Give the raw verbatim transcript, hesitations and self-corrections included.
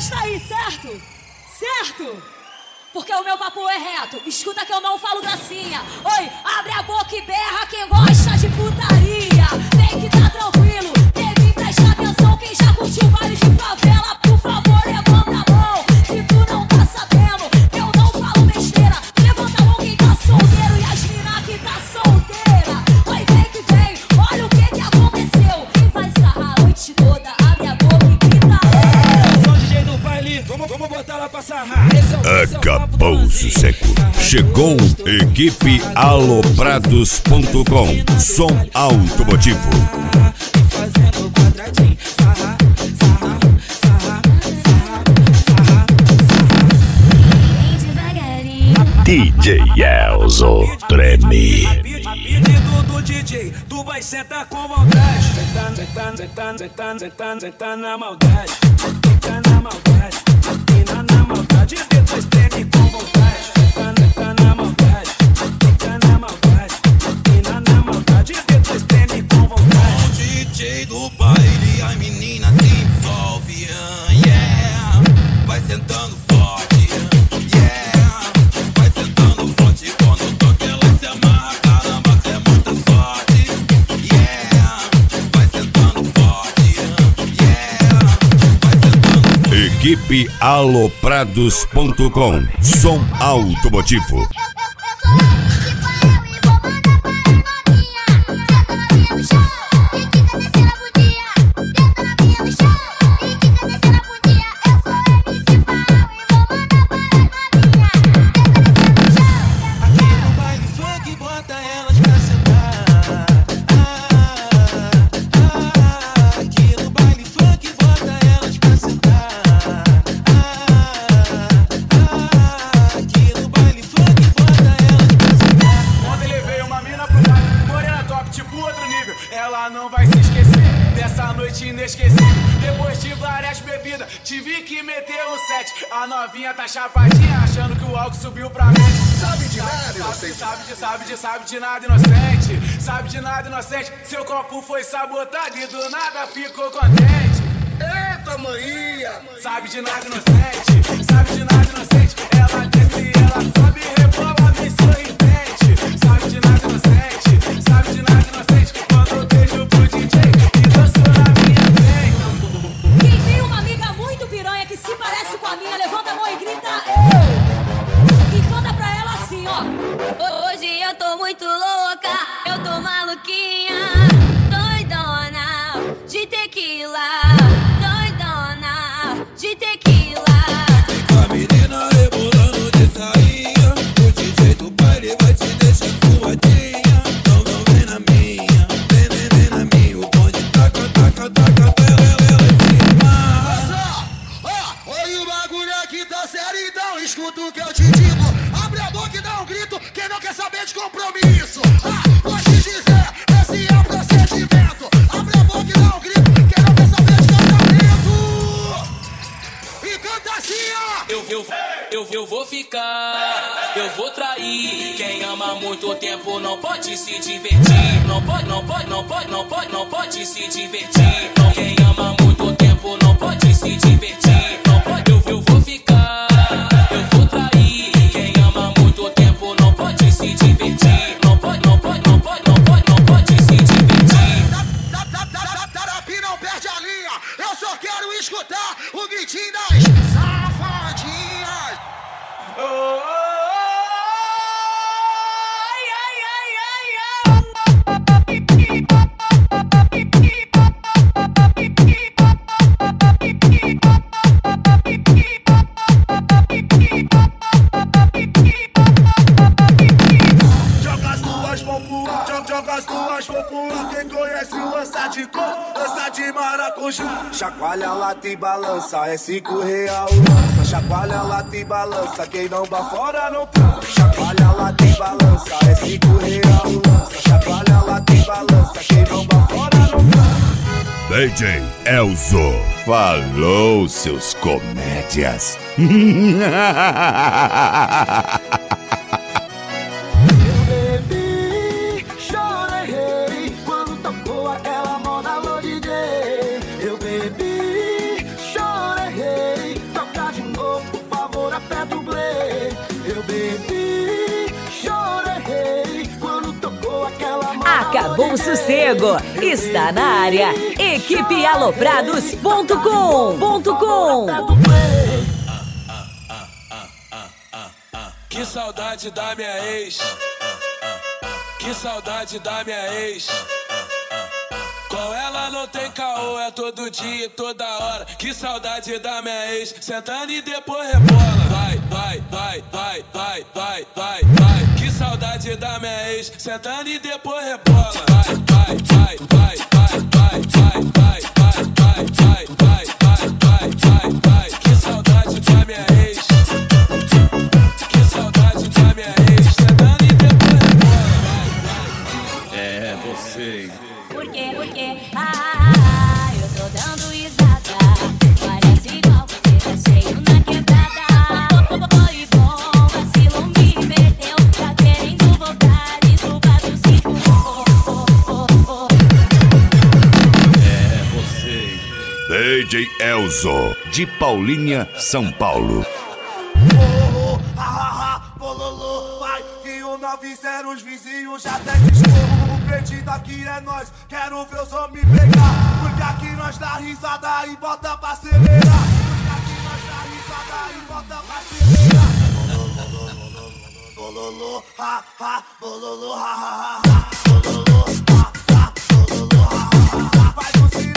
está aí, certo? Certo? Porque o meu papo é reto. Escuta que eu não falo gracinha. Oi, abre a boca e berra quem gosta de putaria. Vem que tá tranquilo, deve prestar atenção. Quem já curtiu baile de favela, por favor, levanta a mão. Se tu não tá sabendo, eu não falo besteira. Levanta a mão quem tá solteiro e as mina que tá solteira. Oi, vem que vem, olha o que que aconteceu. Quem vai sarrar a noite toda, abre a boca e grita. Eu sou o D J do baile, vamos, vamos botar lá pra sarrar. Acabou o seco. Chegou equipe aloprados ponto com. Som automotivo. Fazendo quadradinho, sarra, sarra, sarra, sarra, sarra. D J Elzo treme. A pedido do D J, tu vai sentar com vontade. Sentando, sentando, sentando, sentando, sentando, sentando na maldade. Sentando na maldade, sentando na maldade. Depois treme com vontade. Sentando, sentando na maldade. Sentando na maldade, sentando na maldade. Depois treme com vontade. O D J do baile, a menina se envolve. ah, Yeah, vai sentando forte. Yeah, vai sentando forte. Quando toca ela se amarra. Caramba, é muita sorte. Yeah, vai sentando forte. Yeah, vai sentando forte. Equipe aloprados ponto com. Som automotivo. A novinha tá chapadinha, achando que o álcool subiu pra mente. Sabe de nada, inocente. Sabe de, sabe de, sabe de nada, inocente. Sabe de nada, inocente. Seu copo foi sabotado e do nada ficou contente. Eita, maninha! Sabe de nada, inocente. Sabe de nada, inocente. Ela desce e ela sobe e rebola bem sorridente. Sabe de nada, inocente. Sabe de nada, inocente. Quando eu beijo pro D J e danço na minha frente. Quem tem uma amiga muito piranha que se parece com a minha, levanta a mão e grita eu. E canta pra ela assim, ó. Hoje eu tô muito louca, eu tô maluquinha, doidona de tequila, doidona de tequila. A menina rebolando de sainha. O D J do baile vai te deixar suadinha. Então não vem na minha, vem, vem, vem na minha. O bonde taca, taca, taca, pela ela em cima. Olha o bagulho aqui tá sério, então escuta o que eu te digo. Abre a boca e dá um grito, quem não quer saber de compromisso. Ah, vou te dizer, esse é o procedimento. Abre a boca e dá um grito, quem não quer saber de casamento. E canta assim, ó. Eu, eu, eu, eu vou ficar, eu vou trair. Quem ama muito tempo não pode se divertir. Não pode, não pode, não pode, não pode, não pode se divertir. Não, quem ama muito tempo não pode se divertir. Não pode, eu, eu vou ficar, eu vou trair. Quem ama muito tempo não pode se divertir. Não pode, não pode, não pode, não pode, não pode se divertir. Tarapi não perde a linha, eu só quero escutar o gritinho das safadinhas. Oh, oh, oh. Joga as tuas mãos pro ar, joga, joga as tuas mãos pro ar. Quem conhece o lança de cor, lança de maracujá. Chacoalha, lata e balança, é cinco real o lança. Chacoalha, lata e balança, quem não bafora não transa. Chacoalha, lata e balança, é cinco real o lança. Chacoalha, lata e balança, quem não bafora não transa. D J Elzo falou, seus comédias. Bom Sossego. Está na área. Equipe aloprados ponto com ponto com. Que saudade da minha ex. Que saudade da minha ex. Com ela não tem caô, é todo dia e toda hora. Que saudade da minha ex. Sentando e depois rebola. Vai, vai, vai, vai, vai, vai, vai, vai. Que saudade da minha ex. Sentando e depois rebola. Vai, vai, vai, vai, vai, vai, vai, vai, vai, vai, vai, vai, vai, vai, vai, vai. Que saudade da minha ex. Que saudade da minha ex. Sentando e depois rebola. É você. Por quê? Por quê? Ah, eu tô dando risada. Parece igual você tá cheio na quebrada. Foi bom, vacilou, me perdeu. Tá querendo voltar e roubado se for. É você. D J Elzo, de Paulínia, São Paulo. Vai, que o nove zero os vizinhos já até discorro. O pedido aqui é nós, quero ver os homens pegar. Porque aqui nós dá risada e bota pra acelerar. Porque aqui nós dá risada e bota pra acelerar. Bololô, ha, ha, bololô, ha, ha, ha. Bololô, ha, ha, bololô, ha, ha, ha. Faz o